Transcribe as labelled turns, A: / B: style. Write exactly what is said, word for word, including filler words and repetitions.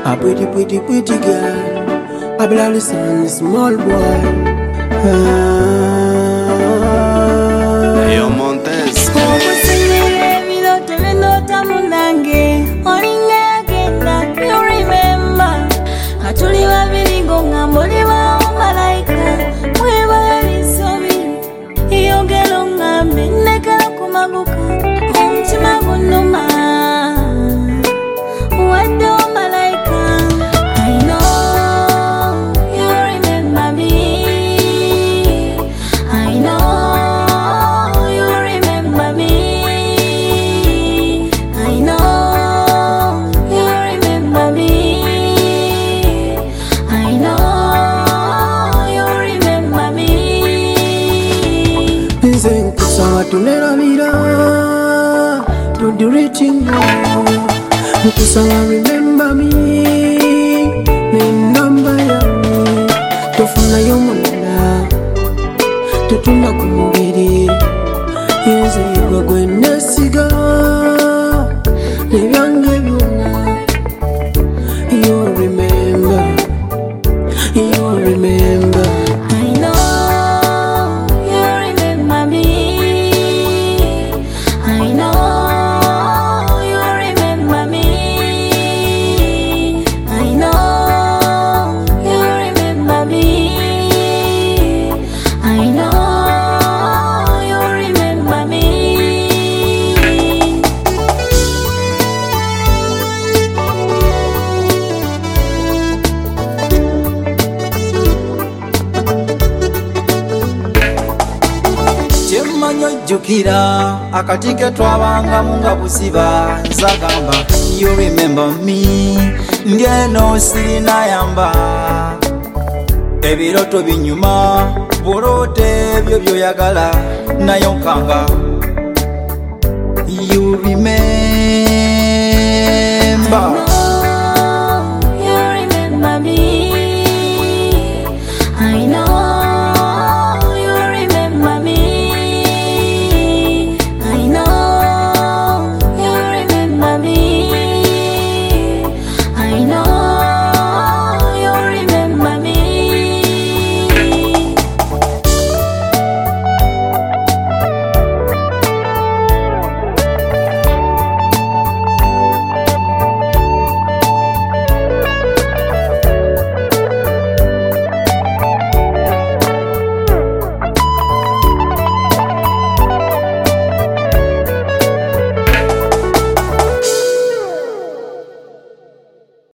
A: A pretty, pretty, pretty girl. I barely son, a small boy. Ah.
B: Yo Montes.
C: You remember, Atuli wa bilingo ngambole wa malaika. Mwewa bisobi, iyo gelo ngambe nekala kumaguka. Umtima gunuma, wado malaika. I know you remember me. I know you remember me. I know you remember me. I know you remember me.
A: Nzenkusawa tuneramira tudiretinga nkusawa remember me ne namba yange tofuna y'omulala tutunda ku mubiri yenze yegwa gwe nesiga nebyange byonna. You remember, you remember.
C: I know you remember me. I know you remember me. I know you remember me. I know you remember me.
D: Chemanyo jukira akatike twabanga munga busiba nzagamba. You remember me ngeno sirina yamba ebiroto binyuma burote byo byoyagala nayo nkanga. You remember